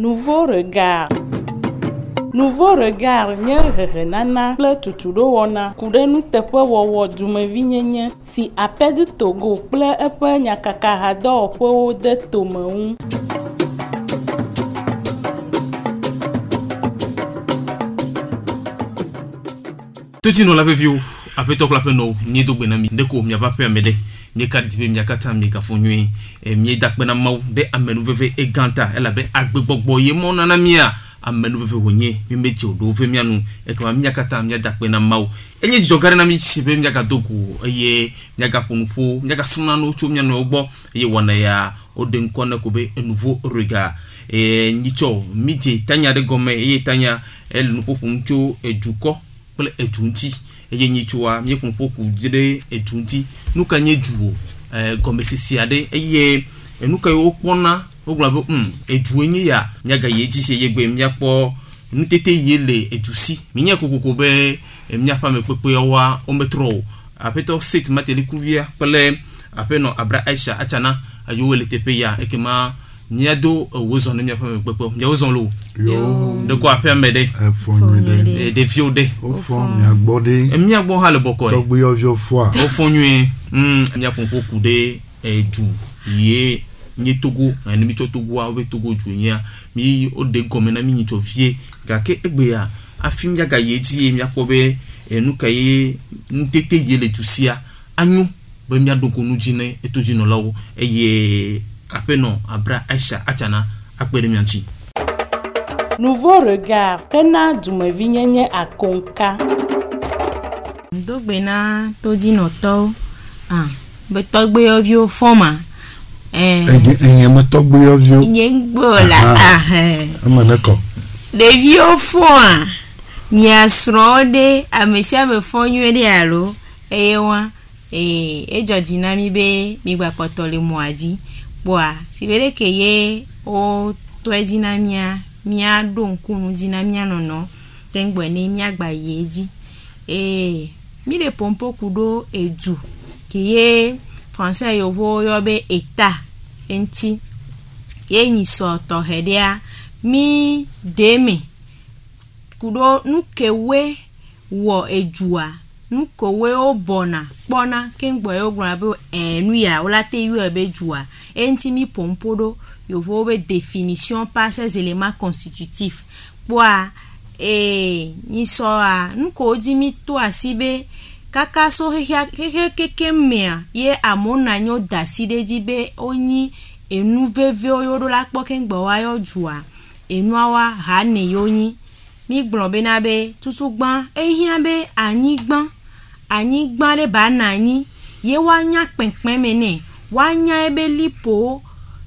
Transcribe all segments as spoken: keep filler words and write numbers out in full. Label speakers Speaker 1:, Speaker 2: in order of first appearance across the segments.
Speaker 1: Nouveau regard. Nouveau regard nye rerenana kple tutuɖowɔna ku ɖe nuteƒe wɔwɔ dumevinyenye si aƒedu Togo kple eƒe nyakakahadɔwɔƒewo de tome ŋu.
Speaker 2: Toti no la vevio apeto kla peno mi do gbena mi ndeko mi aba pe amede mi ka dibe mi akata mi ka fonwe e mi da pe na mawu be amenu veve e ganta ela be agbegbogbo ye mo nana mia amenu veve wonye mi meje odo ve mi anu e ka mi akata mi da pe na mawu enye jogare na mi chibe mi aka doku eye mi aka fonfo mi aka suna no chu mi anu ogbo eye wona ya odenko na ko be nouveau regard e nyicho mi je tanya de gome eye tanya el no pofu mcho eduko pele ejunti eye nyichua mi konpo ku jide ejunti nuka nyejuo eh gomesisi ade eye enuka yo pona oglabe um ejuenyi ya nyaga yeji se yegbe miapo ntete yele ejusi minya kokoko be miapa mepepe wa ometro apeto set mateli kuvia pele apeno abra Aisha achana ayo wele tepe ya ekema niado wozon mi apa mepepe ya wozon lo yo de ko afa mede
Speaker 3: fonwe
Speaker 2: de viode
Speaker 3: o fon mi agbode
Speaker 2: e mi agbo ha le boko
Speaker 3: to gbe ojo fo
Speaker 2: o fonwe mm mi aponpo kude eju ye ni Togo ani mi to Togo a we Togo ju nya mi o de gomena mi ni to vie ga ke egbe ya afim ya ga ye ti mi akobe enu kaye ntete ye le tusia anyu be mi adoko nu jine eto jino lawo eye apeno abra Aisha achana akpere mi anchi.
Speaker 1: Nouveau regard pena dumevinyenye akonka
Speaker 4: dogbena todi no to ah be togbe ovio forma eh
Speaker 3: enye mo togbe ovio
Speaker 4: nye gbola ah eh
Speaker 3: amanako
Speaker 4: de vio fo mi asrode amesia me fonyu de aro eyewa eh ejo dinami be mi gba potole moadi boa sibere keye o to dinamia mia don kunu dinamia nono tengbo ni mi agba yeji eh mi le pompo kudo eju kiye français yo vo yo be eta enti ye ni so to hedea mi demi kudo nukewe wo ejua nukowe obona bona kengbo yo grabe enu ya olate yu ebe jua enti mi pompodo yo vo be définition par ces éléments constitutifs boa eh ni so a nuko di mi to asibe kaka so he keke mea ye amona nyo daside dibe oni enu veve oyoro la po kengbo wa yo jua enu awa ha ne yoni mi gbon be na be tutugban ehian be anyigban anyigban le ba na yin ye wa nya penpen mene wa nya ebe lipo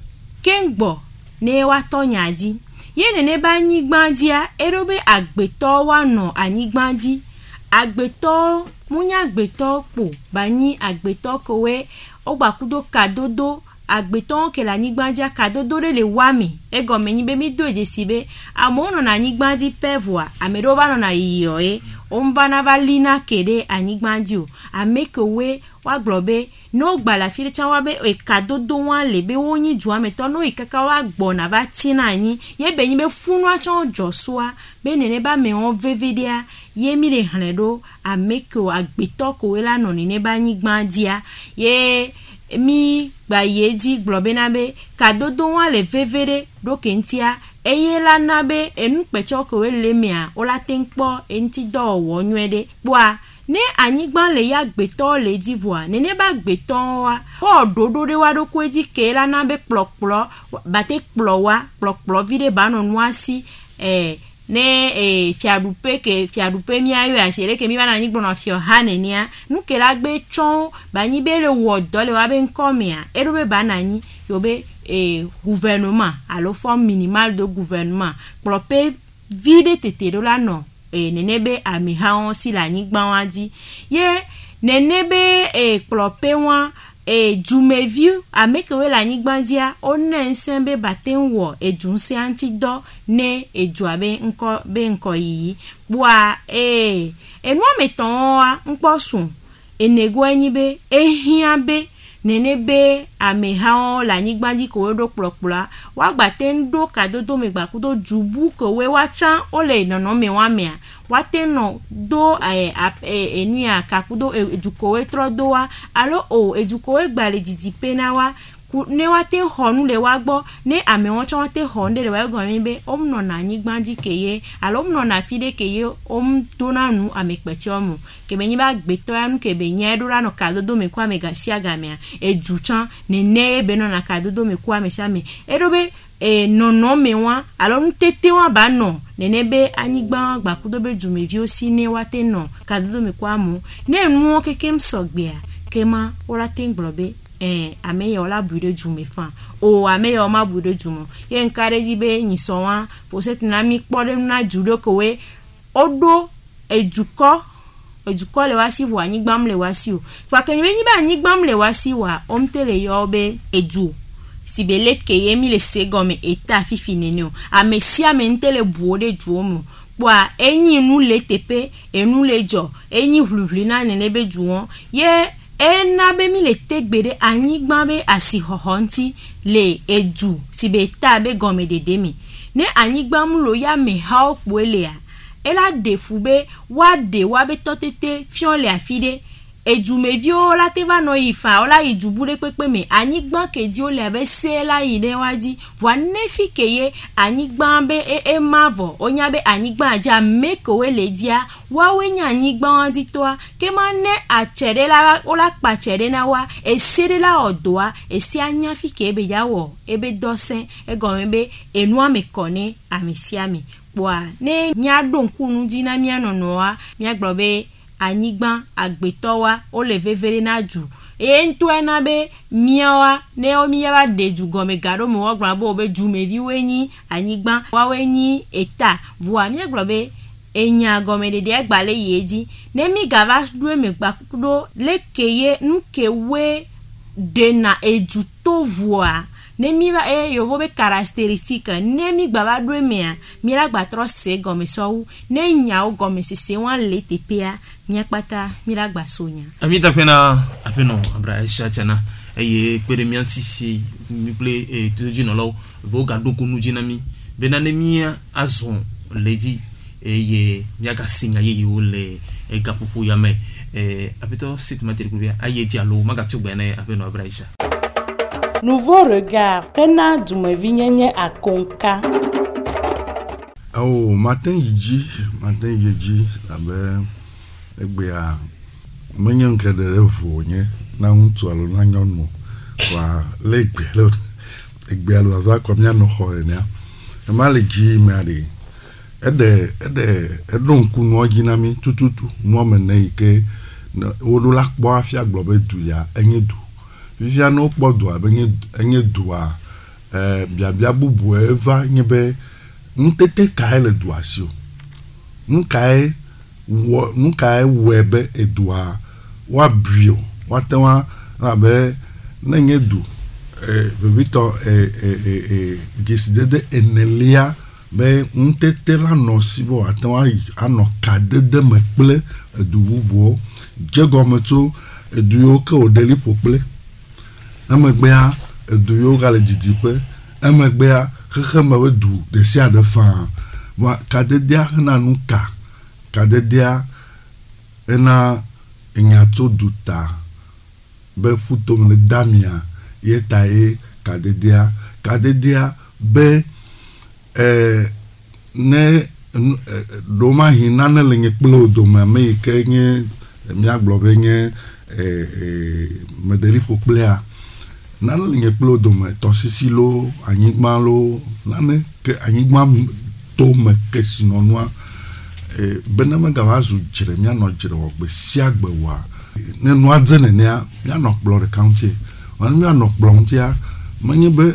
Speaker 4: kengbo ne wa to nyadi ye nene ba anyigban dia erobe agbeto wa no anyigban di agbeto munya agbeto po ba yin agbeto kowe ogbakudo kadodo agbeton ke la nigbandi kadodo le wami ego meni be mi do je sibe amono na nigbandi pevwa amedo ba no na yiyo e omba na valina kede anigbandi o amekowe wa globe no gba la file chan wa be e kadodo wan le be wonyi ju ameto no ikaka wa gbo na ba tina yin ye be yin be funu a chan josua be nene ba me on vevedia ye mi le hanedo ameko agbeto ko we la no ni ne ba nigbandi a ye mi gba yeji globe na be kadodo wan le vevere do kentia eye la na be enu pecho ko we le mia o la tenpo enti do wo nwede boa ne anyigban le ya gbeto le divoa ne ne ba gbeton wa o dodo de wa do ko eji ke la na be plokplo ba te kplo wa plokplo vide ba no nwasi eh ne eh fiadupe ke fiadupe mi ayo asere ke mi ba na nyigbo na fio hanenia nuke la gbe chon ba ni be le wo do le wa be nkomia ero be ba na ni yo be eh gouvernement alo forme minimale de gouvernement prope vide tete do la no eh nenebe ami ha on si la nyigba wa di ye nenebe eh prope wa e jumeviu amekewe la nyigbandia ona ensembe batenwo ejunsi antido ne ejuabe nko be nko yi bua e enu ameton wa nposun enego enyibe ehiabe nene be ame ha la nyigba di ko do kplokpla wa gba te ndo kadodo me gba kudo jubu ko we wa chan o le nono me wa me wa te no do e e enua ka kudo eduko we tro do wa alo o eduko we gba le didi pe na wa ne wa te honu le wa gbo ne ame won chan te honde le wa go mi be om no na nyigba di keye alo om no na fide keye om do na nu ame peti omu ke be nyi ba gbe to anu ke be nya do ra no kadodo me kwa me ga si aga me edu chan ne ne be no na kadodo me kwa me sa me edo be e nono me wa alo ntete wa ba no nene be anyigba gba kudo be jume vi osi ne wa te no kadodo me kwa mu ne nu keke msogbe a kema ora te nglobe eh ameyo la bude jume fa o ameyo ma bude jumo ye encourage be nyiso wa fo set na mi pode na judo ko we odo eduko eduko le wasi wo anyigba mle wasi o fa kan be nyi ba anyigba mle wasi wa omtele yo be edu sibele keye mi le segome eta fifi nenio amesi amentele buode juomo bwa enyi nu le tepe enu le jo enyi hluhli na nenebe juwon ye ena be mi le tegbere anyigba be asi hohonti le edu sibe ta be gome dede mi ne anyigba mu lo ya me ha opo ele a ela defu be wa de wa be totete fion le afide ejume vio la te va no ifa ola ijubure pepe me anyigba keji o le be se la ide waji wa nefi keye anyigba be e, e mavo onya be anyigba aja meko we le dia wa we nya anyigba wanji to ke ma ne a chere la ola pa chere na wa e sere la odoa e si anya fi ke be yawo ebe dosen e go be enu amekone amesiami bwa ne nya donkunu dina mi anonoa mi agbobe anyigba agbetowa o le vevere na ju e nto na be miawa ne o mi yaba de ju gome garo mo ogba bo be ju me bi wenyi anyigba wa wenyi eta bua mi agbobe enya gome de de gbale yeji ne mi gava du me gba kudo lekeye nuke we de na eju to voa ne mi ba e yo be caractéristique ne mi gba du me a mi ra gba tro se gome so ne nya o gome se se wan le tepea nyakpata miragba sonya
Speaker 2: amita pena apeno abra Aisha chana eye pere mi antisi mi ple e tuji no lo bo ga do kunu jina mi bena ne mi azon lady eye miaga singa ye yo le e gapupu ya me e apito sit materi kubia aye dialo maga tugbe na apeno abra Aisha.
Speaker 1: Nouveau regard pena dumevi nyenye akonka.
Speaker 3: Oh, matin yiji, matin yiji abe egbe a menye nke de revo nye na untu alo na nyono kwa legbe lo egbe alo za kwa mya no ho enia e ma le ji me ade ede ede edon ku no gina mi tututu no me na ike odo la kpo afia gbobe du ya enye du vivia no kpo du abenye enye du a eh bia bia bubu eva nyebe ntete kai le du asio nkai wo nkai webe edua wa brio watewa abe nenye du eh vivito eh eh eh gisidede enelia be ntete la no sibo atewa ano kadede mekple edu bubu jegometo edu yo ke odeli pople amegbe a edu yo gale didipe amegbe a kheme du de sia de fa wa kadedia na nuka kadedia ena enyato duta be futom le damia yetae kadedia kadedia be eh ne doma hinane le nye plo doma me ke nye mi aglobe nye eh medeli poplea nane le nye plo doma to sisilo anyigma lo nane ke anyigma to me ke sinonwa eh benama gawazu jeremia no jere ogbe siagbe wa ne no adzene ne ya no kplo county wan mi no kplo ntia manye be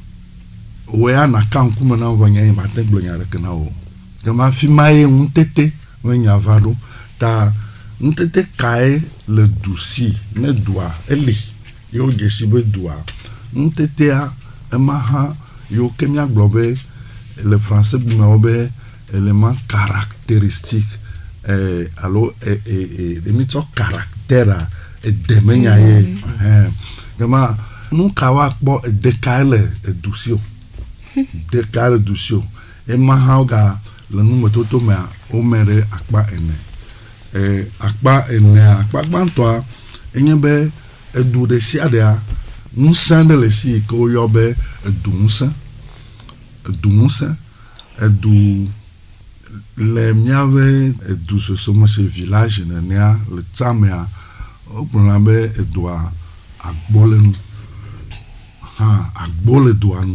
Speaker 3: we ana kanku mana vanya ma te glonya re kana o kama fi mai untete wenya vado ta untete kai le dusi ne doa eli yo gesi be doa untete a emaha yo kemia globe le français bu ma obe élément caractéristique eh alors et et et de mito caractère et de menya ye eh Kama nous kawa bo décalé doucio. Décalé doucio. Et ma hauga le nume toto me o mere akpa ene. Eh akpa ene akpa gbantoa enye be edu de siadea nsan de le si ko yo be edu nsan. Edu nsan edu le miave edu so so ce village ne nea le tsamea o pronabe edua agbolenu ha agbole duanu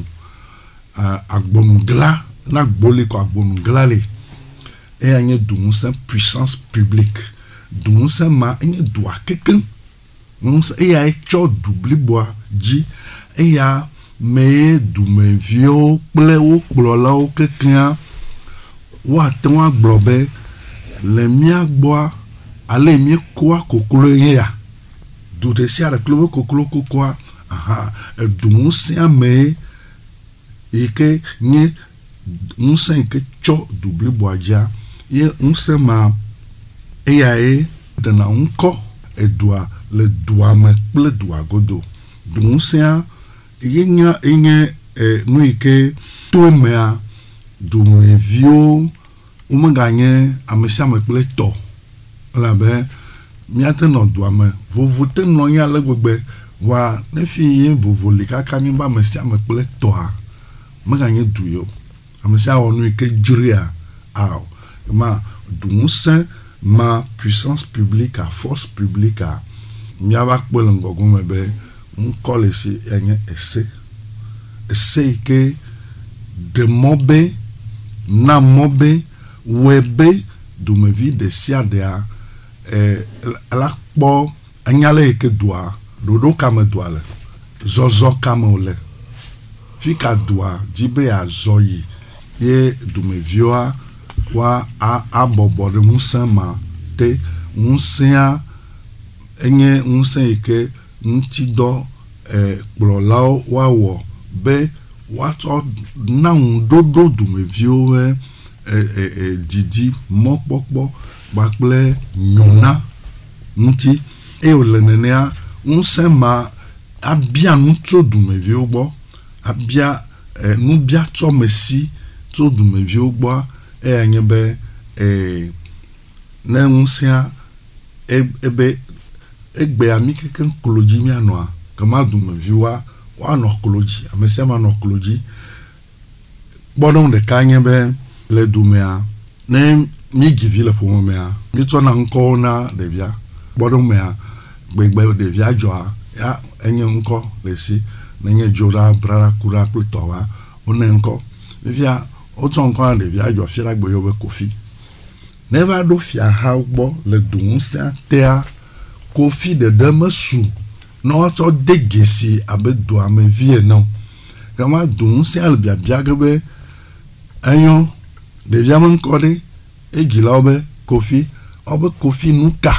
Speaker 3: agbonugla na gbole ko agbonugla le e anye dunsa puissance publique dunsa ma anye doa keken dunsa e ya echo doubli bois ji e ya me du me vio ple o gblola o keken wa ten wa gblobe le mia gboa ale mi kwa kokolo ya do te sia le klobo kokolo kokwa aha du sia me ike ni unsa ike cho double boaja ye unsa ma eyae de na unko edua le doa me ple doa godo du sia ye nya enye e no ike to mea du me vio uma ganye amesia me ple to la be miate no doa me vovo te no nya le gbegbe wa ne fi vovo le kaka mi ba mesia me ple to a me ganye du yo amesia onu ike juria aw ma du musa ma puissance publique à force publique a mi aba kpele ngogo me be un kole si enye esse esse ke de mobe na mobe webe du me vi de siadea eh la kpo anyale ke doa dodo kama doa le zozo kama ole fika doa jibe azoyi ye du me vioa wa a abobo de musama te musia enye musa ike ntido eh blolao wa wo be what na dodo du me vioe eh eh didi mokpokpo bakple nyona nti e o lenenea musa ma abia nto du me viogbo abia eh nu bia to mesi to du me viogbo e anyebe eh na musa ebe egbe amike kan koloji mi anoa kama du me viwa wa no koloji amese ma no koloji bodon de kanyebe le dumea ne mi give le pour mea mi to na nko na de bia bodon mea gbegbe de bia joa ya enye nko le si na nye jora brara kura plutowa one nko bia o to nko na de bia jo fi la gbe yo be kofi never do fia ha gbo le dun sa tea kofi de demasu no to degesi abedo ame vie no kama dun sa bia bia gbe anyo de bia mon kode e gila obe kofi obe kofi nuka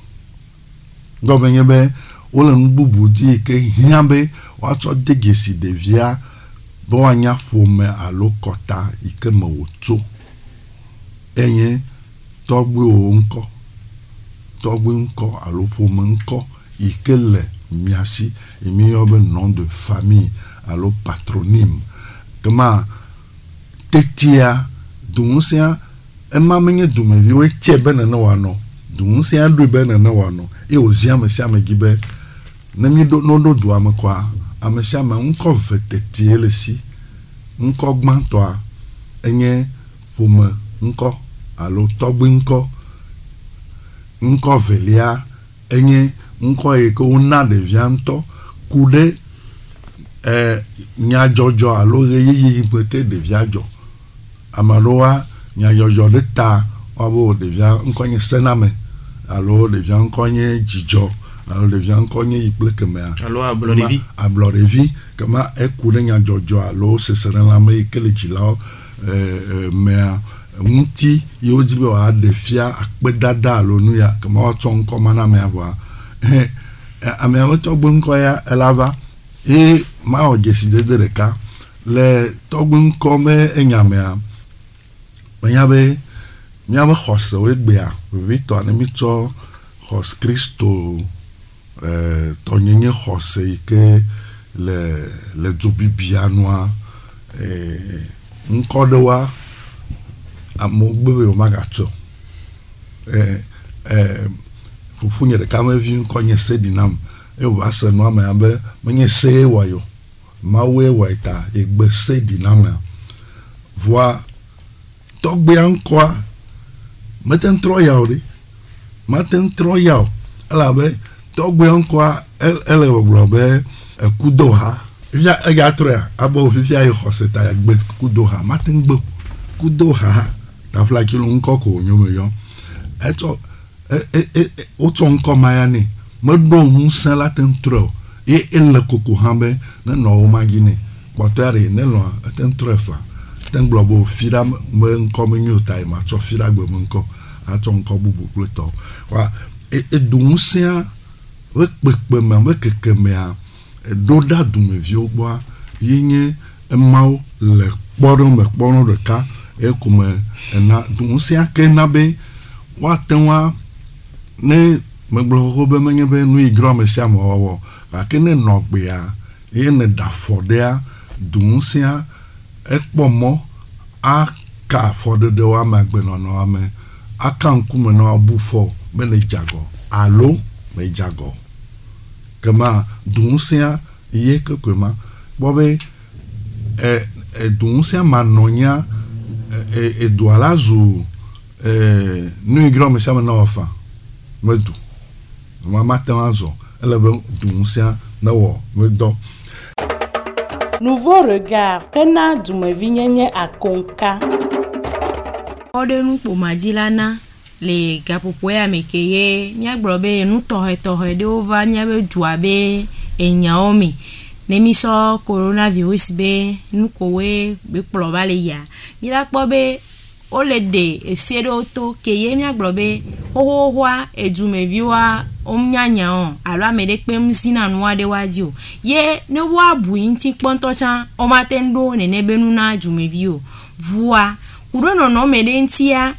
Speaker 3: gobenye be ole nbubu di ke hiabe wa to degesi de via bo anya fome alokota ike mawoto enye togbe o nko togbe nko alofome nko ikele miasi emi obe nom de famille alo patronyme kama tetia dunsia ema menye dumevi we tie bena na wano dunsia do bena na wano e ozia mesia megibe na mi do no do do amekwa amesia ma nko vetetie lesi nko gbanto a enye fome nko alo togbe nko nko velia enye nko e ko na de vianto kude eh nya jojo alo yeyi pete de viajo amaroa nya jojo de ta obo de via nko nye sename alo de via nko nye jijo alo de via nko nye iplekeme
Speaker 2: alo ablorevi
Speaker 3: ablorevi kama e kude nya jojo alo se serena me kele jila eh me munti yo jibe wa de fia akpedada alo nu ya kama wa ton ko mana me ava eh ame wa to gbonko ya elava e ma o jeside de ka le to gbonko me enyame a benyabe miabe khose we gbe a vito ani mito khos Christo euh, tɔnyenye xɔse yi ke le le dzobibia nua ŋkɔ ɖe wa amewo gbe be womagatsɔ fufu nye ɖeka mevi ŋkɔ nye sedi nam eye wòva se nua me abe menye see wɔ yo Mawue wɔe ta egbe sedi nam ya voa tɔgbea ŋkɔa mete ŋu trɔ ya o ɖe mate ŋu trɔ ya o elabe tɔgbea ŋkɔa ele gbɔgblɔ be ekudo ha fifia ega trɔ ya abe wo fifia yi xɔse ta ya gbe kudo ha mate ŋu gbe kudo ha tafla kilo ŋkɔ ko wònyo me yɔ etsɔ wotsɔ ŋkɔ ma ya nɛ meɖo ŋusẽ la te ŋu trɔ o ye ele koko hã be ne nɔwo ma dzi nɛ kpɔtɔa ɖe ne nɔ ete ŋu trɔ efa te ŋu gblɔ be fi ɖa me ŋkɔ menyo ta yi ma tsɔ fi ɖa gbe me ŋkɔ atsɔ ŋkɔ bubu kple tɔ wa edo ŋusẽa be kpekpe mea be keke mea eɖo ɖa dumeviwo gbɔa ye nye emawo le kpɔɖo me kpɔɖo ɖeka eko me ena do ŋusẽa ke na be woate ŋua ne megblɔ xoxo be menye be nu yi grɔ me sia me wɔwɔ gake ne nɔ gbea ye ne da afɔ ɖea do ŋusẽa ekpɔ mɔ aka afɔɖeɖewo ame agbenɔnɔa me aka ŋkume na abu fɔ be ne dzagɔ alo me dzagɔ kema do ŋusẽa ye kekwe ma gbɔ be e, e, do ŋusẽa manɔnya e, edoa la zu e, nu yi grɔ me sia me na wɔfa medu ma mate ŋu azɔ ele be do ŋusẽa ne wɔ medɔ.
Speaker 1: Nouveau regard hena dumevinyenye akonka.
Speaker 4: Ode nukpo madilana le gapopo ya meke ye miagblɔ be nu tɔxɛtɔxɛ ɖewo va miabe dua be enyawo me ne misɔ coronavirus be nukowoe be kplɔ va le ya mi la kpɔ be wole de esie ɖewo to ke ye miagblɔ be xoxoxoa edumeviwoa omnyanya o alo ame ɖe kpem zina nua ɖe wa dzi o ye ne woabu ŋuti kpɔntɔ tsã womate ŋu ɖo nene be nu na dumevi o vua kuɖo nɔnɔme ɖe ŋutia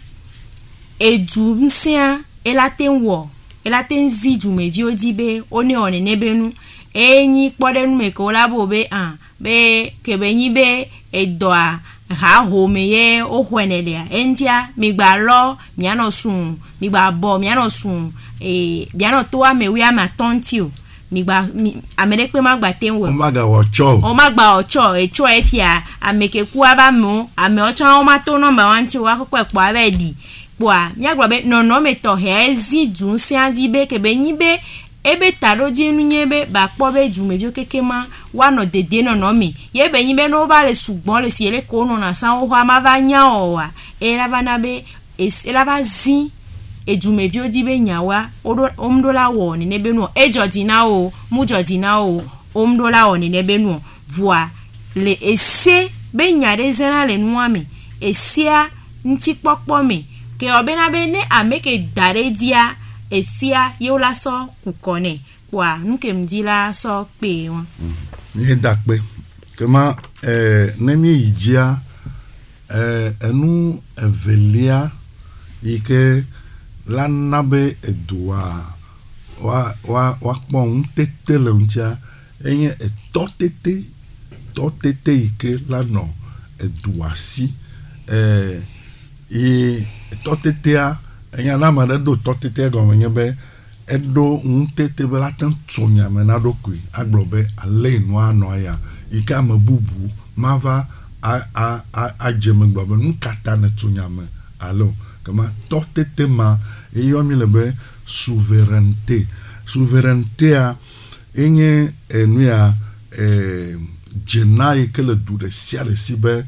Speaker 4: edu ŋusẽa ela te ŋu wɔ ela te ŋu zi dumeviwo dzi be wone wɔ nene be nu enyi kpɔ ɖe nu me ke wola bo be ah be ke be nyi be edɔa ha home ye o xɔne lea entia migba lɔ mianɔ sun migba bɔ mianɔ sun e mianɔ to ame wi ame atɔnti o migba ame ɖe kpe ma gba te ŋu
Speaker 3: o ma ga wɔ tsɔ
Speaker 4: o ma gba wɔ tsɔ etsɔ efia ame ke ku aba mo ame ɔtsã o ma to nɔmba wanti o akɔkɔ ekpɔ abe di kpoa miagblɔ be nɔnɔme tɔxɛ ezi du ŋusẽa di be ke be nyi be ebe ta ɖo dzi nu nye be ba kpɔ be dumeviwo keke ma woanɔ dede nɔnɔme ye be nyi be ne wova le sugbɔn le si ele ko nɔna sa wo xɔa ma va nya wɔwa ela va na be ela va zi edumeviwo di be nyawa woɖo womɖo la wɔ nene be nu edzɔ dzi na wo mu dzɔ dzi na wo womɖo la wɔ nene be nu voa le ese be nya ɖe zena le nua me esea ŋutikpɔkpɔ me ke ɔbena be ne ame ke da ɖe dia esia ye la sɔ kukɔnɛ kpoa nuke mdi la sɔ kpe wa
Speaker 3: mi da kpe kema eh, ne mi yi dzia eh, enu evelia yi ke la na be edua wa wa wa kpɔ ŋutete le ŋutia enye etɔtete tɔtete yi ke la nɔ edua si eh, yi tɔtetea enya na ma ɖo tɔtete gɔme nye be eɖo ŋutete be la te tso nyame na ɖokui agblɔ be ale nua nɔ ya yi ke ame bubu ma va a a a adze megbe be nu katã ne tso nyame alo kema tɔtete ma eyɔ mi le be souveraineté souverainetéa enye enu ya eh, dzena yi ke le du ɖe sia ɖe si be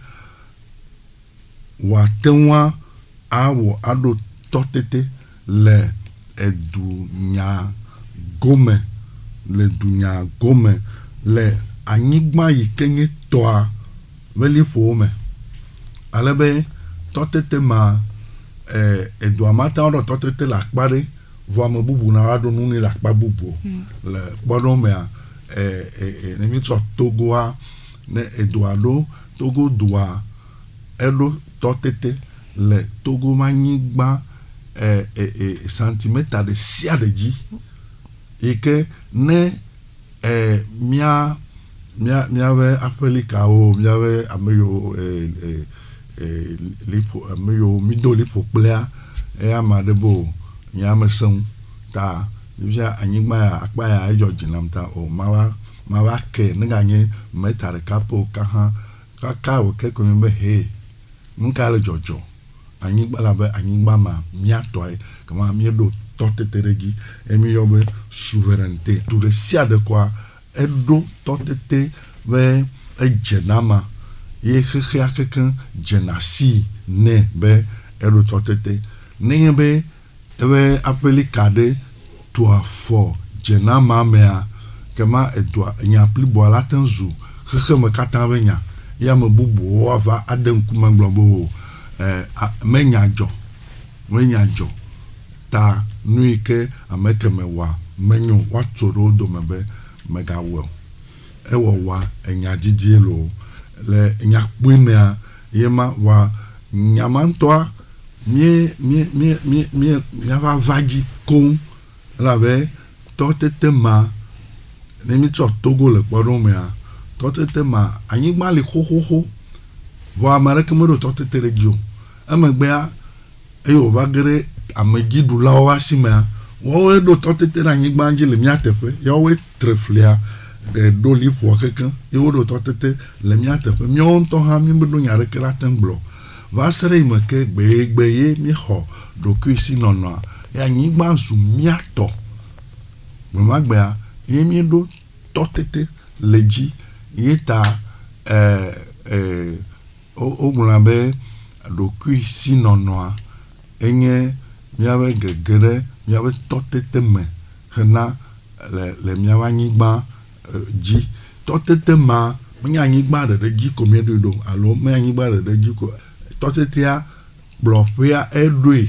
Speaker 3: wòate ŋua awɔ aɖo tɔtete le edunya gome le dunya gome le anyigba yi ke nye tɔa meliƒowo me alebe tɔtete ma eh, edua ma ta ɖo tɔtete le akpa ɖe vɔ ame bubu na wa ɖo nu ne le akpa bubu mm. le kpɔɖo mea eh, eh, ne mi tsɔ Togoa ne edua ɖo Togo dua eɖo tɔtete le Togo ma nyigba eh, eh, eh, centimètre de sia de dzi et que ne eh mia mia mia ve apelika o mia ve ameyo eh eh eh lipo ameyo mido lipo plea e amadebo nyameson ta bia anyigba ya akpa ya ejo jinamta o mawa mawa ke nganye metare kapo kaha kaka o ke ko mbe he nkale jojo anyigba la be anyigba ma miato e kama miedo toteteregi emi yobe souveraineté tout le sia de quoi edo totete be ejenama ye khekhe akeken jenasi ne be edo totete ne be ebe apeli kade toi fort jenama mea kama edwa nya pli bo la tenzu khekhe me katan nya ya me bubu ava adem kuma nglobo eh menya jo menya jo ta nuike ameke mewa menyo watoro do mebe mega well ewo wa enya jijielo le nya kpemea yema wa nyamantoa mie mie mie mie mie yava vagi kon la ve totete ma nemi tso Togo le kpodo mea totete ma anyigba le hohoho wa mareke mo do totete regio amegbea eyo vagere amegidu la wa sima wo do totete na anyigba nje le miatefe yo we treflia de do li po keken yo do totete le miatefe mi on to ha mi do nyare kra temblo va sere imeke gbe gbe ye mi ho do kwisi nono ya anyigba zu miato mo magbea ye mi do totete leji yeta eh eh o ogunlabe do kwisi nono enye miawe gegere miawe totete me hena le le miawe anyigba ji totete ma menya anyigba de ji komiedo do alo menya anyigba de ji ko totete a blofia edwe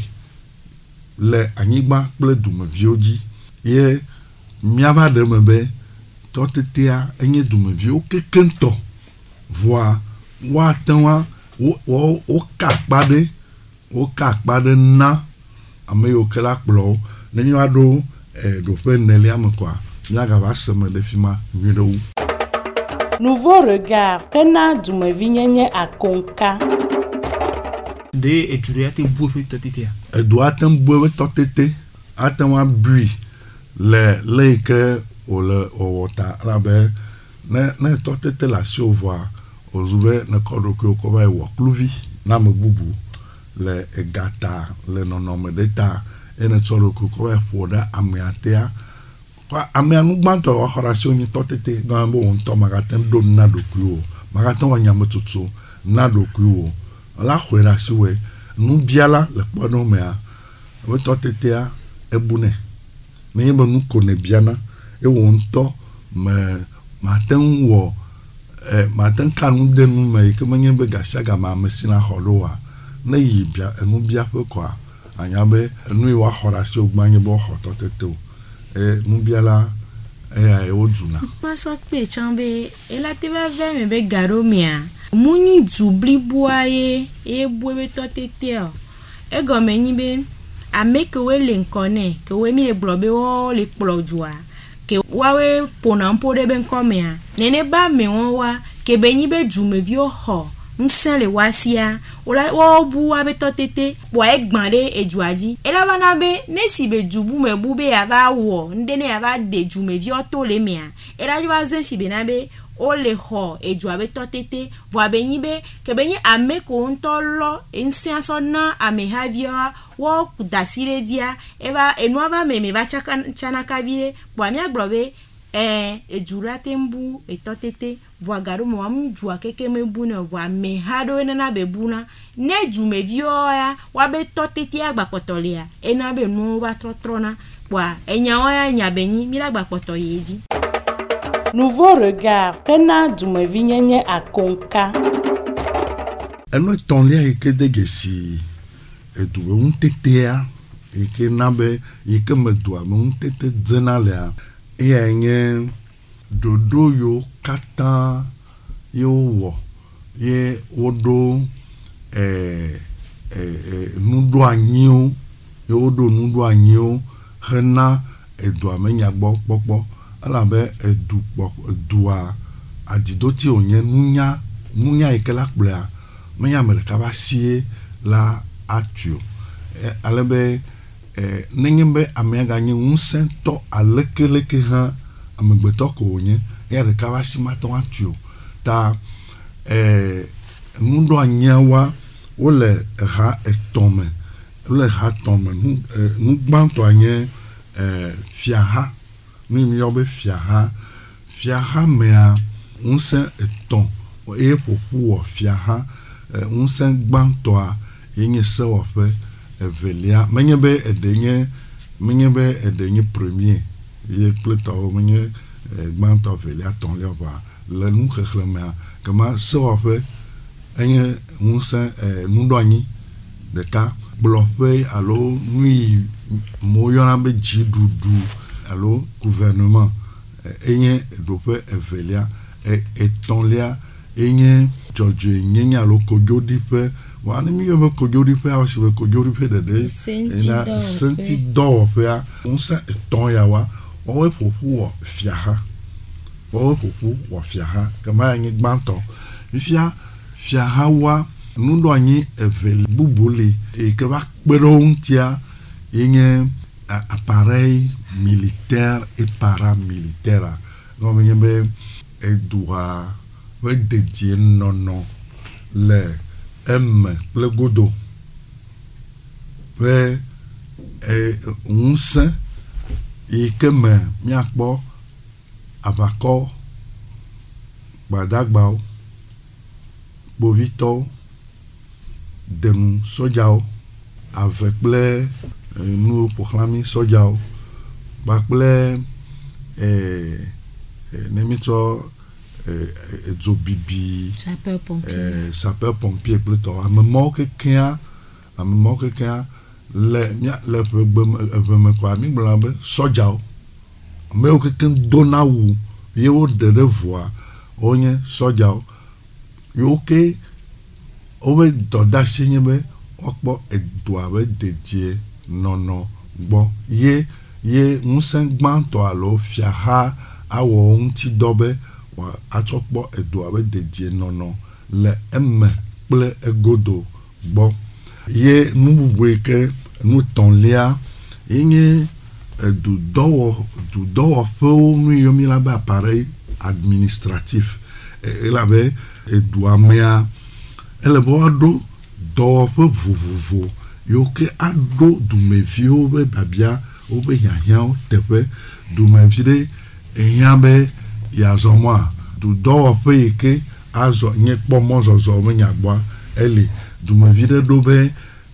Speaker 3: le anyigba ple dume vioji ye miaba de mebe totete a enye dume vio kekento voi wa tanwa o o kakpade o kakpade na ameyo kela kplo nenyo ado eh do fe nele amkwa nyaga va seme le fima nyedo.
Speaker 1: Nouveau regard pena dume vinyenye akonka
Speaker 2: de étudier te boue totete
Speaker 3: e doit tem boue totete atanwa bui le le ke o le o wota la be ne ne totete la si o voir ozube na kodo ko ko va wo kluvi na mbubu le egata le nonome deta ene tsoro ko ko va foda amiatea kwa amianu gbanto wa horasio ni totete gambo on to magaten do na dokuo magaten wa nyamututu na dokuo la khwera siwe nu biala le pono mea we totete a ebune me yebo nu kone biana e won to me maten wo eh maten kanu de nu me ke manye be gasaga ma mesina holowa na yibia enu bia pe kwa anyabe enu wa horasi ogbanye bo hototete eh nu biala eh ai ojuna
Speaker 4: paso pe chambe ela te va ve me be garomia muni dubli boaye e boebe totete o e go menyi be ameke we le nkone ke we mi le blobe o le plojua ke wawe pona mpode ben komea nene ba me won wa ke benyi be jume vi o ho nsen le wasia ola wo bu wa be totete bo egbande ejuaji ela bana be nesi be jubu me bu be ya ba wo ndene ya ba de jume vi o to le mea ela ji ba zen si be na be o le ho ejua be totete vo benyi be ke benyi ameko ntolo nsen so na amehavia wo dasire dia eba enuava me me va chaka chana kabire bo amia globe eh ejura tembu etotete vo garu mo am jua keke me buna vo amehado na be buna ne jume vioya wa be totete agba potolia ena be nu ba trotrona kwa enya oya nya benyi mi agba poto yeji.
Speaker 1: Nouveau regard pena dume vinyenye akonka
Speaker 3: eno tonlia ikede gesi edu un tetea ike nabe ike medua un tete dzenalea e enye dodo yo kata yo wo ye wodo eh eh nudo anyo yo wodo nudo anyo hena edu amenya gbo popo ala be edu kpɔ edua adidoti onye nunya nunya yi ke la kplɔa menya ame ɖeka va sie la atio ale be nenye be amea ganye ŋusẽtɔ alekeleke hã amegbetɔ ko wonye eya ɖeka va si matɔ atio ta nuɖɔ nyawa wole ha etɔ̃ me wole ha etɔ̃ me nu nugbãtɔa nye fiaha nu yi yɔ be fiaha fiaha mea ŋusẽ etɔ̃ eye ƒoƒu wɔ fiaha ŋusẽ gbãtɔa ye nye sewɔƒe evelia menye be eɖe nye menye be eɖe nye premier ye kple tɔwo menye gbãtɔ velia tɔ̃lia va le nuxexlẽmea kema sewɔƒe enye ŋusẽ nuɖɔanyi ɖeka gblɔƒe alo nu yi mo yɔna be dziɖuɖu alo gouvernement enye ɖoƒe evelia etɔ̃lia enye dzɔdzɔenyenye alo kodzoɖiƒe wa ne mi yɔ be kodzoɖiƒe awɔ si be kodzoɖiƒe ɖeɖe ena sentidɔwɔƒea ŋusẽ etɔ̃ ya wa wɔwoe ƒoƒu wɔ fiaha wɔwoe ƒoƒu wɔ fiaha kema ya nye gbãtɔ fifia fiaha wa nuɖɔanyi eve bubu li yi ke va kpe ɖe wo ŋutia ye nye appareil militaire et paramilitaire gɔme nye be edua ƒe dedienɔnɔ le eme kple godo ƒe ŋusẽ yi ke me míakpɔ aʋakɔ gbadagbawo kpovitɔwo denu sɔdzawo ave kple nu ƒoxlãmi sɔdzawo kpakple ne mi tsɔ edzobibi sapeur pompier kple tɔwo ame mawo kekea ame mawo kekea le mia le eve me kɔa mi gblɔna be sɔdzawo ame yiwo keke dona wu ye woɖe ɖe vɔa wonye sɔdzawo yiwo ke wobe dɔdeasi nye be woakpɔ edua be dedie nɔnɔ gbɔ ye ye ŋusẽ gbãtɔ alo fiaha awɔ wo ŋuti dɔ be atsɔ kpɔ edua be dedie nɔnɔ le eme kple egodo gbɔ ye nu bubu yi ke nu tɔ̃lia ye nye edudɔwɔ dudɔwɔƒewo nu yi mi la be appareil administratif elabe edua mea ele be woaɖo dɔwɔƒe vovovo yiwo ke aɖo dumeviwo be biabia wobe hiahiãwo teƒe dumevi ɖe ehiã be yeazɔ mɔa dudɔwɔƒe yi ke azɔ nye kpɔ mɔzɔzɔ me nyagbɔa eli dumevi ɖe ɖo be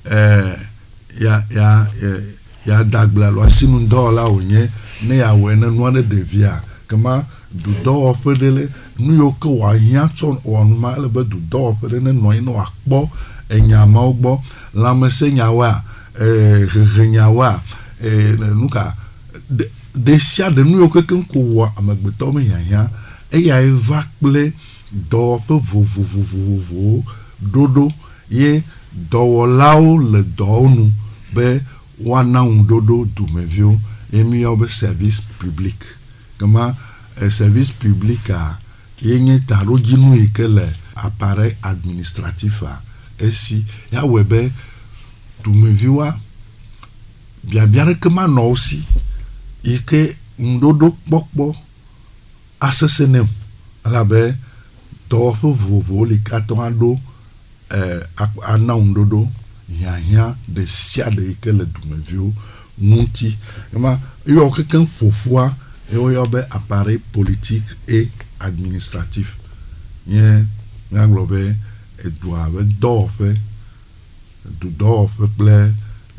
Speaker 3: ya ya ya dagble alo asinudɔwɔla wònye ne yawɔe ne nua ɖe ɖevia kema dudɔwɔƒe ɖe le nu yiwo ke wòahiã tsɔ wɔnuma ele be dudɔwɔƒe ɖe ne nɔ anyi ne wòakpɔ enyamawo gbɔ lãmesẽnyawoa hehenyawoa nuka ɖe sia ɖe nu yiwo keke ko wɔ amegbetɔwo me hiahiã eyae va kple dɔwɔƒe vovovovovowo ɖoɖo ye dɔwɔlawo le dɔwo nu be woana ŋuɖoɖo dumeviwo ye mi yɔ be service public kema service public a ye nye taɖodzinu yi ke le appareil administratif a esi ya wɔe be dumeviwoa biabia ɖeke manɔ wo si yi ke ŋuɖoɖo kpɔkpɔ asese ne elabe dɔwɔƒe vovovowo li katã aɖo ana ŋuɖoɖo hiahiã ɖe sia ɖe yi ke le dumeviwo ŋuti ema yɔ kekeŋ ƒoƒua ye woyɔ be appareil politique et administratif nye nyagblɔ be edua be dɔwɔƒe dudɔwɔƒe kple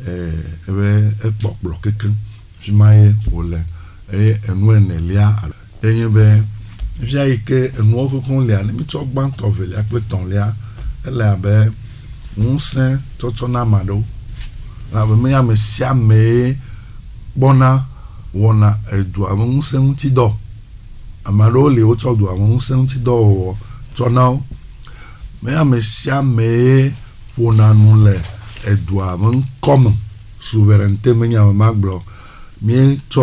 Speaker 3: ebe ekpɔkplɔ kekeŋ fi ma ye wòle eye enu enelia enye be fia yi ke enuwo kekeŋ lia ne mi tsɔ gbãtɔ velia kple tɔ̃lia ele abe ŋusẽ tsɔtsɔ na ame aɖewo abe me ame sia ame kpɔna wɔna edua me ŋusẽ ŋuti dɔ ame aɖewo li wotsɔ dua me ŋusẽ ŋuti dɔ wɔwɔ tsɔna wo me ame sia ame ƒona nu le edua me ŋkɔme souveraineté menye ame ma gblɔ mi tsɔ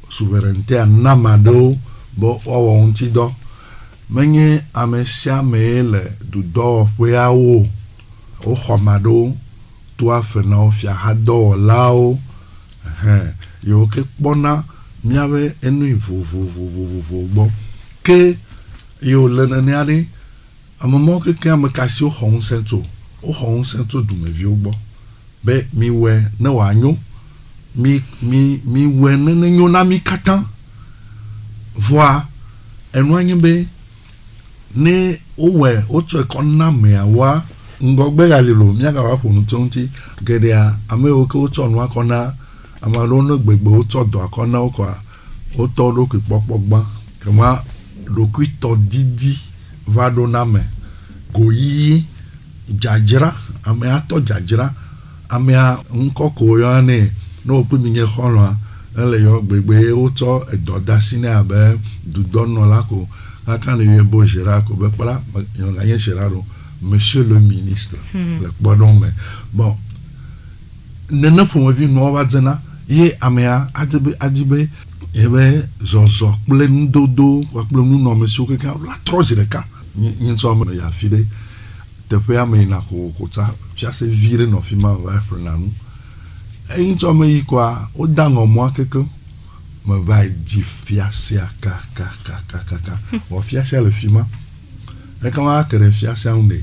Speaker 3: souveraineté anamado bo o unti do menye amesia mele du do weawo o xɔmado to afena ofia hado lao eh yo ke kpɔna miabe enu vovovovovovo bo ke yo lenene ani amomo ke ke amakasi o hon sento o hon sento du me vi ogbo be mi we na wa nyo mi mi mi we na nyo na mi katan voi enu anyi be ne o we o to e na me awa ngogbe galilo mi aga wa funu tonti gede a ame o ke o to nu akona amalo no gbegbe o to do akona o kwa o to do ki popogba kama do ki to didi va do na me goyi jajira ame ato jajira ame nkoko yo ne no pe mi nye kholo ele yo gbegbe o to edoda sine abe du dono la ko aka ne ye bo jera ko be pala yo ganye geraro monsieur le ministre hmm. le bodon me bon nene pour me vi no wa zena ye amea adibe adibe ebe zozo ple dodo kwa ple nu no monsieur ke ka la troje de ka ni so mo ya fide te pe ame na ko ko ta fia se vire no fi ma va frelanu e ni so me kwa o dango mo keke me vai di fia se ka ka ka ka ka ka o fia se le fima e kama kere fia se unde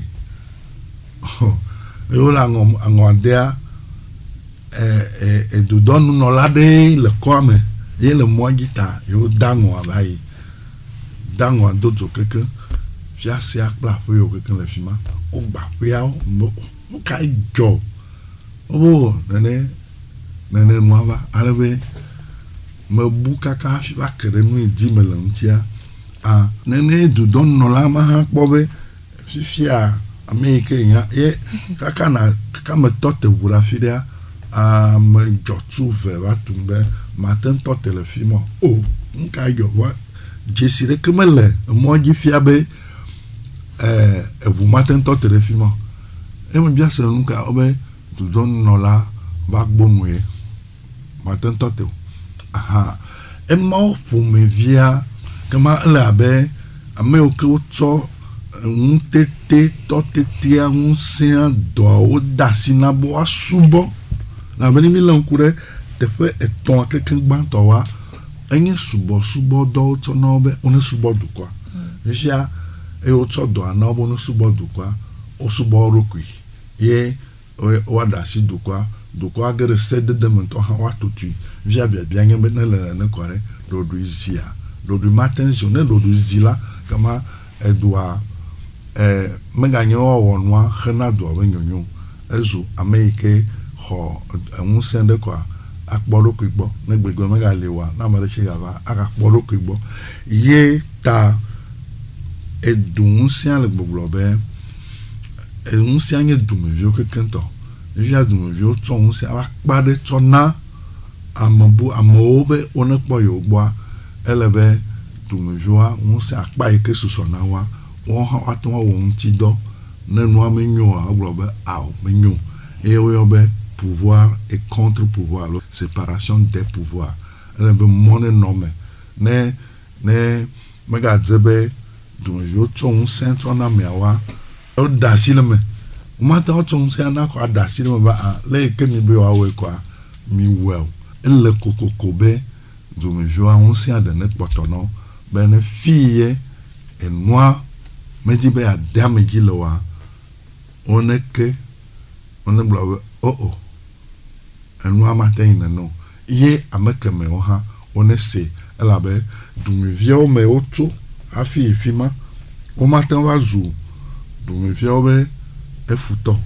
Speaker 3: e o la ngom angondea e e du donu no lade le kwame ye le moagita yo dango abai dango dozo keke fia se akla fo yo keke le fima o gba pe a mo ka jo o nene nene mo aba alebe me buka ka fi ba kere nu di melantia a nene du don no la ma ha pobe fifia amerike nya ye kaka na kaka me tote wura fidia a me jotu ve va tumbe matin tote le fimo o nka yo wa jesire kemele mo ji fiabe eh e bu matin tote le fimo e mo bia se nka obe du don no la ba gbonwe matin tote aha e mo fu me via kama la be ame o ke o to un tete to tete a un sen do o da sinabo asubo na beni mi lankure te fe eton akeken gban to wa enye subo subo do to no be one subo du kwa nsia e o to do na obo no subo du kwa o subo rokui ye o da si du kwa du kwa gere sede de mento ha wa tutu via bia bia nyembe na le na kware do du zia do du matin journée do du zila kama edwa eh meganyo wonwa khana do benyonyo ezu amerike ho un sende kwa akporo kigbo na gbegbe megalewa na mare che gaba aka akporo kigbo ye ta edun sian le gbogbo be edun sian edun vio kekento via dun vio ton sian akpade tona amabu amobe onekpo yo gbo elebe dun vio un sian akpa ike susona wa won ha aton won ti do nenu amenyo a gbogbo be aw menyo e wo be pouvoir et contre-pouvoir, la séparation des pouvoirs. Elle est mon énorme. Ne, ne, me gardez, donc je tourne saint on a mewa. O dasile me. Mata o tourne saint na ko dasile me ba le ke mi be wa we kwa mi well. Elle koko kobe donc je on saint de net potono ben fille et moi me dit be adam gilowa. On est que on est blo oh oh enu amaten na no ye ameke me o ha onese elabe dumi vio me oto afi ifima o maten wazu dumi vio be efuto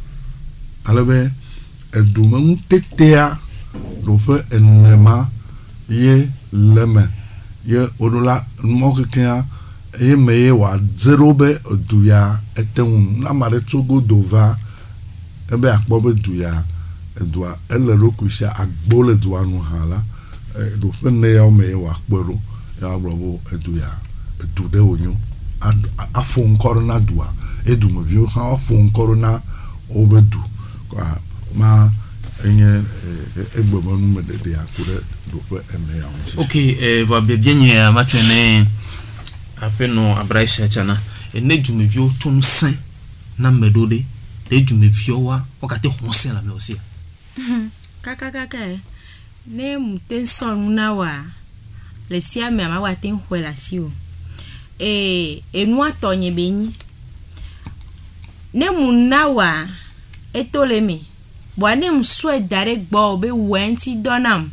Speaker 3: alabe eduma untetea do fe enema ye leme ye odola mokekea ye meye wa zero be duya etun na mare togo dova ebe akpobe duya edwa ele rokusia agbole dwa nu hala do fenne ya me wa akporo ya brobo eduya edu de onyo afo nkoro na dwa edu mo vio ha afo nkoro na obedu kwa ma enye egbo manu medede akure do pe eme ya onti.
Speaker 2: OK, eh va bien ya matwene apeno abraisha chana ene djumevio tonu sen na medode de djumevio wa wakati honsen la me aussi.
Speaker 4: Kaka kaka ne muten son na wa le sia me ama wa tin hwela si o. Eh enu atonye benyi ne munawa etoleme bwane mswe dare gbo be wenti donam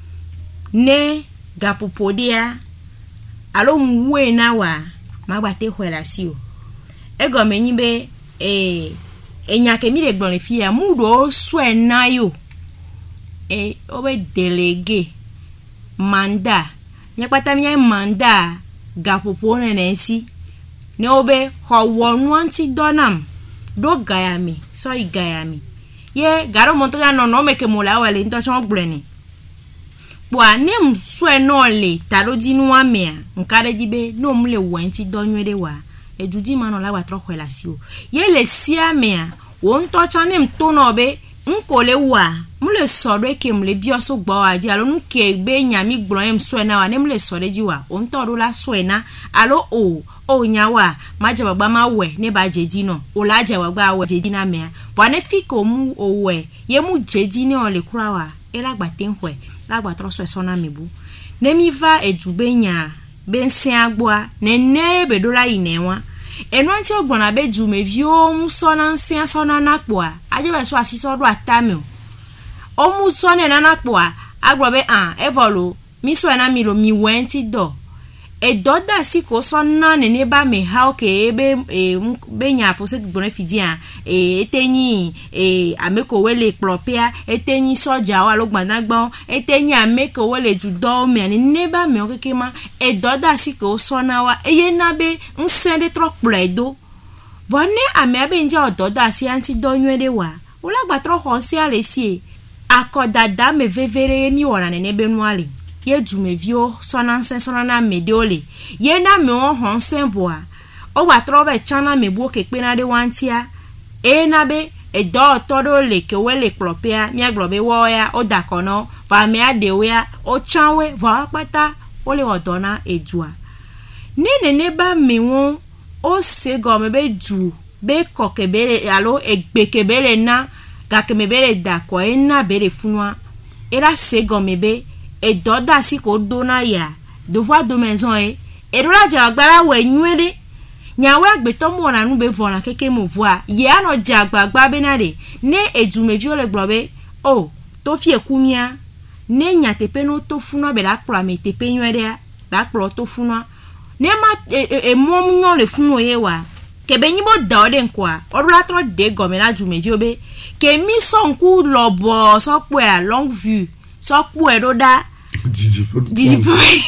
Speaker 4: ne gapopodia alo mwe na wa magbate hwela si o ego menyi be eh enyake mi le gbon le fi ya mudo swe na yo e obe delege manda nyakpata mi manda gapopo ne nensi ne obe ho wonu anti donam do gayami so igayami ye garo monto ya no no meke mola wale nto chon gbleni bwa nem swe no le talo dinu amea nkare dibe no mle wanti donwede wa ejudi mano la wa tro kwela si o ye le si amea won to chanem to no be nkole wa mle soro ke mle bioso gbo adi alo nke gbe nyami gbro em swe na wa nem le soro di wa on to ro la swe na alo o o nyawa maja bagba ma we ne ba jeji no o la je wagba we jeji na me bo ne fiko mu o we ye mu jeji ne o le kura wa e la gba tenhwe la gba tro so so na mebu ne mi va ejube nya be nsin agboa ne ne be do la inewa enu anti ogbona be ju me vio mu so na nsin so na nakpoa aje be so asiso do atame o mu so ne na nakpoa agbo be an evolo mi so na mi lo mi wenti do e doda si ko so na ne ne ba me ha okay be e be nya fo se gbona fidi an e etenyi e ameko wele plopia etenyi soja wa lo gbana gbon etenyi ameko wele ju do me ni ne ba me okeke ma e doda si ko so na wa eye na be nsen de tro pledo vone ame abe nje ododa si anti donwede wa ola gba tro ho si ale si akoda da me vevere mi wona ne ne be nu ale ye djumevio sona nsen sona na mediole ye na me o honsen boa o wa trobe chana me bo ke pe na de wantia e na be e do todo le ke wele klopia mi aglobe wo ya o dakono va me adewe ya o chanwe va pata o le odona ejua ni ne ne ba me won o se go me be ju be kokebele alo egbekebele na ga ke me bele dako e na bele funwa era se go me be e doda si ko dona ya devoir de maison e e do la jagbara we nwede nyawe agbeto mo na nu be vona keke mo voa ye ano jagbagba be na de ne edumevi ole globe o to fi ekumia ne nya tepe no to funa be la kpla me tepe nwede la kplo to funa ne ma e mom nyo le funu ye wa ke be nyibo da de nkwa o do la tro de gome la jumevi obe ke mi so nku lobo so po a long view so po e do da
Speaker 3: Didi
Speaker 4: Didi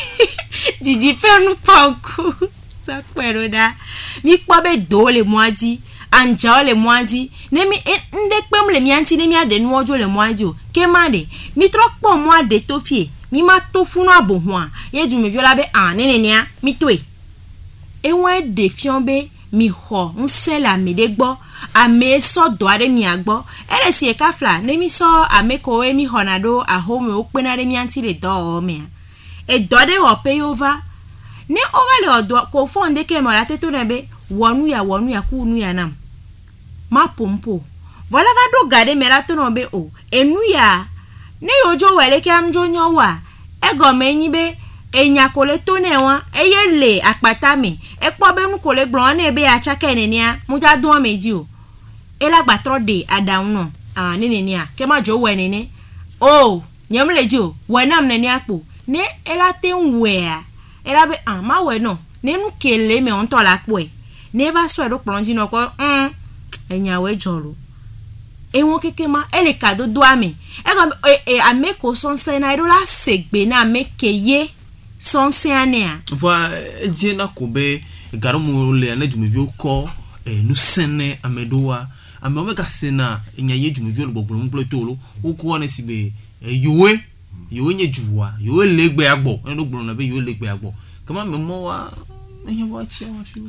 Speaker 4: Didi penu panku sa kwero da mi kwa be do le moadi anja le moadi ne mi nde pem le mi anti ne mi ade nu ojo le moadi o ke mande mi tro po moade to fie mi ma to funu abohu a ye du me viola be an ne ne nia mi to e e won de fion be mi ho nse la me de gbo ame so do are mi agbo ele si e kafla ne mi so ame ko e mi honado a home o pe na re mi anti le do o me e do de o pay over ne over le odo ko fonde ke mo la teto nebe wonu ya wonu ya ku nu ya nam ma pompo voilà va do gade me la to no be o enu ya ne yojo wele ke am jonyo wa e go me yin be enya kole to ne wa eye le apata mi e po be nu kole gbon na ebe acha kene ni a mu ja dun meji o e la gba tro de adaun no ah ni ni a ke ma jo we ni ni o nyam le ji o we nam ne ni apo ne e la te nwe a e la be ah ma we no ne nu kele me on to la po e ne ba so e do plonji no ko mm enya we joro e won keke ma e le kado do ami e go e ameko sonse na e do la segbe na ameke ye sonse ania
Speaker 2: va djena kobe garomo le na djumevio ko e nu sene amedoa ame omega sena nya ye djumevio lo gbogbo mplo tolo o ko na sibe yowe yowe nye juwa yowe legbe agbo eno gboro na be yowe legbe agbo kama me mo wa nya wa chi wa fi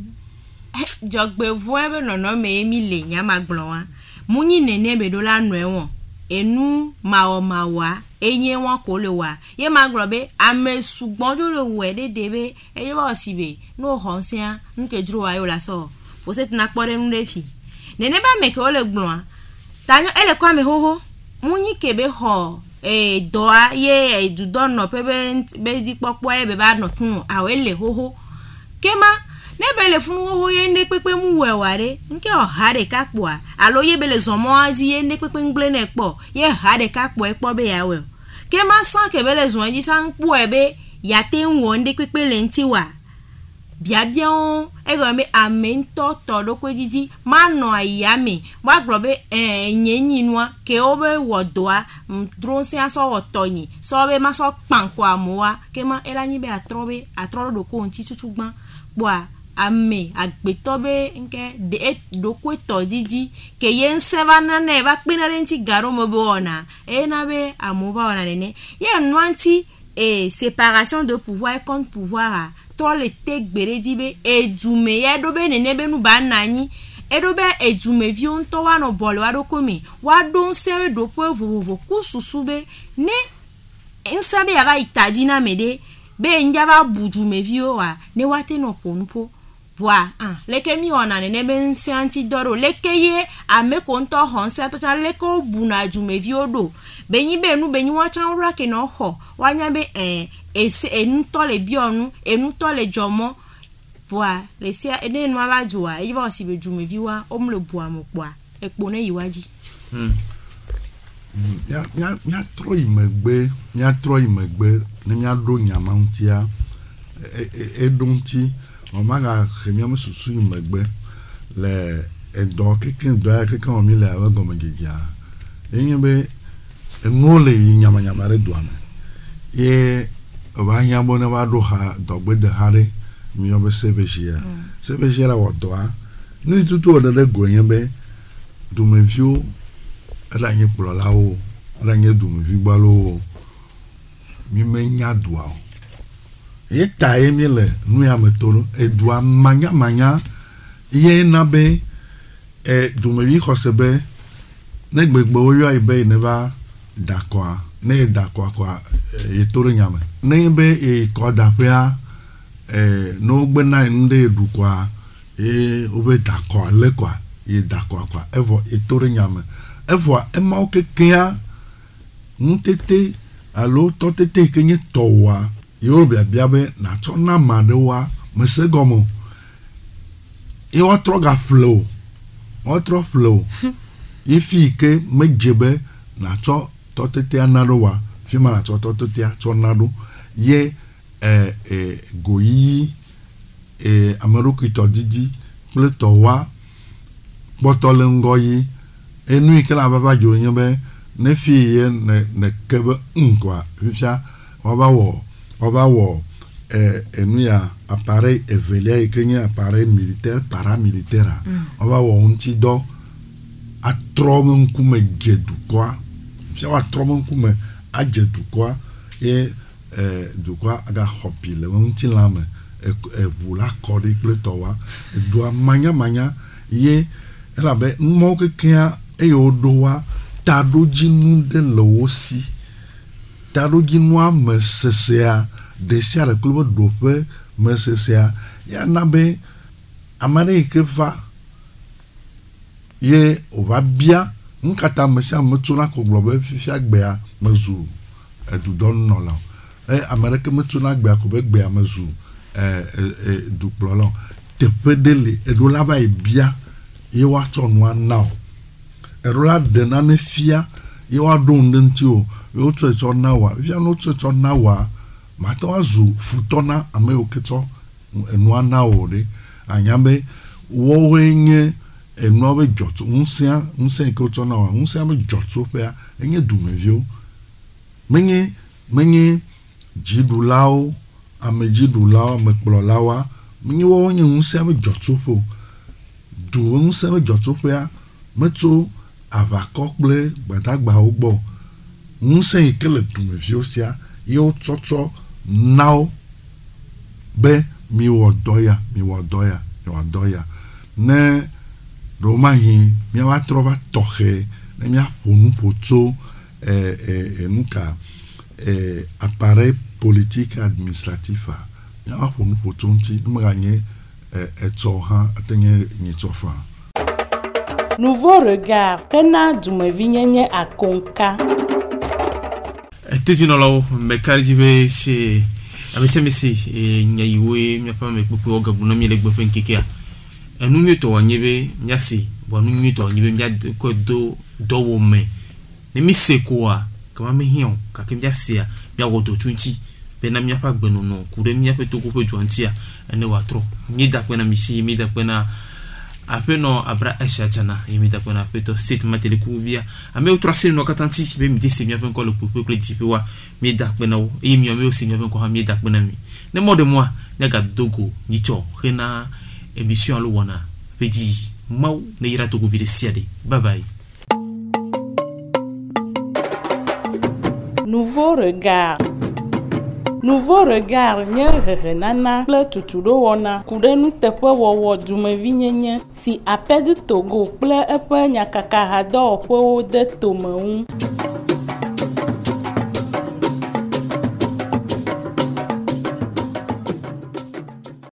Speaker 4: jogbe vo ebe no no me emi le nya magblo wa munyi nene be do la nu ewon enu mawo mawa enye won ko le wa ye ma gro be ame sugbon jo le we dede be eye ba osibe no hon sia nke juro wa yo la so fo se tina pore nu le fi nene ba me ke o le gbon tanyo ele kwa me hoho munyi kebe ho e doa ye e du don no pe be di popo e be ba no tun awele hoho kema nebele funu hoho ye nde pepe mu weware nke o hare kakpo a alo ye bele zomo adi ye nde pepe ngle na ekpo ye hare kakpo ekpo be ya we kema san ke bele zon ji san po ebe ya te nwo nde pepe le ntiwa bia bia o e go me amento to do ko jiji ma no ayame wa grobe eh nyenyi nwa ke obe wodoa mdron se aso wotonyi so be ma so panko amuwa kema elanyi be atrobe atrodo do ko nti tutugban boa ame agbetobe nke de doko to jiji ke yen sevana na ba pinare nti garo mo bona e na be amuva ona nene ye nwanti e séparation de pouvoir contre pouvoir to le te gbere dibe edume ye do be nene be nu ba nanyi e do be edume vi on to wa no bolo wa do komi wa don sebe do po vovo ku susube ne insabe ya ba itadi na mede be njaba bujume vi o wa ne wate no ponpo Wa ah leke mi ona ne be nsi anti doro leke ye ame ko nto hon se to cha leke obuna jume vi odo benyi be nu benyi wa chan ra ke no ho wanya be eh ese enu to le bi onu enu to le jomo wa le sia ene nu aba juwa e ba si be jume vi wa omle bu ampo a epo na yiwaji
Speaker 3: mm ya ya ya tro imegbe ya tro imegbe ne ya do nyama ntia edunti on maga khemiam susu imegbe le edo kikin do kikin o mi le awa gomegija enyebe enole nyama nyama re do ana ye oba nyambo ne ba do ha dogbe de hare mi obe sebejia sebejia la wodoa ni tutu o de go nyebe do me view ala nye plola o ala nye do me vi gbalo mi me nya doa ye tae mi le nu ya metoro edua manya manya ye na be e do me vi khosebe ne gbegbo o yo ibe ne ba dakwa ne dakwa kwa e toro nyame ne be e ko da pe a e no gbe na nde edukwa e obe dakwa le kwa e dakwa kwa evo e toro nyame evo e ma o kekea ntete alo to tete kenye towa yo bia bia be na to na madewa mesegomo e wa troga flow o tro flow ifi ke mejebe na to to tete anadowa fi ma na to to tete to nado ye eh eh goyi eh amaruku to didi ple to wa botole ngoyi enu ikela baba jo yen be ne fi ye ne ne kebe nkwa fifia oba wo oba wo eh enu ya appareil éveillé et kenya appareil militaire paramilitaire oba wo unti do atromo nkume gedu kwa fia wa tromo nkume ajedu kwa e eh du kwa aga hopi le unti lame e e bula kodi pletowa e do manya manya ye ela be mo ke kia e yo do wa tado jinu de losi tado jinu a mesesea de sia le club do pe mesesea ya nabe amane ke va ye o va bien nkata mesia metuna ko globe fifia gbe a mezu e du don no la e amane ke metuna gbe a ko be gbe a mezu e e du plolo te pedele e do la ba e bia ye wa to no now erola de na ne fia ye wa don nti o yo to to na wa fia no to to na wa ma to azu futona ame oketo enu na o de anyambe wo wenye enu obe joto unsia unsia ko to na wa unsia me joto pe enye dumevio menye menye jidulao ame jidulao me kplolawa menye wo wenye unsia me joto po du unsia me joto pe meto avakokble gbadagba ogbo nse ikele tumeviosia yo toto now be mi wo doya mi wo doya mi wo doya ne romahi mi wa trova toche ne miaƒo nu ƒo tso eh, eh, nu ka eh, appareil politique administratif a miaƒo nu ƒo tso ŋuti ne meganye etsɔ hã ate nye nyitsɔ fa.
Speaker 1: Nouveau regard hena dumevinyenye akonka.
Speaker 2: Tetinɔlawo meka dzi be se amesemese nyayiwoe miaƒe amekpekpewo gabu na mi le gbeƒe nkekea. Enu nyuitɔ wanye be miase bo nu nyuitɔ wanye be miakɔ do dɔwɔme. Ne mi se koa kama me hiã kake miasea miawɔ dɔ tso ŋuti bena miaƒe agbenono ku ɖe miaƒe togo ƒe dzɔŋtia ene wòatrɔ. Mieda kpe na misi, mieda kpe na aƒenɔ Abra Aisha Tsana, mieda kpe na aƒetɔ Seth Matelekuvia. Amewo trɔ asi nɔ katã ŋuti be mi de se miaƒe ŋkɔ le kpekpe kple dziƒewoa mieda kpe na wo eye mi amewo se miaƒe ŋkɔ hã mieda kpe na mi. Ne mɔ ɖe mɔa miagado go nyitsɔ hena émission alo wɔna ƒe dzi Mawu ne yra togo vi ɖe sia ɖe. Bye bye.
Speaker 1: Nouveau regard. Nouveau regard nye hehenana kple tutuɖowɔna ku ɖe nuteƒewɔwɔ dumevinyenye si Aped Togo kple eƒe nyakakahadɔwɔƒewo de tome ŋu.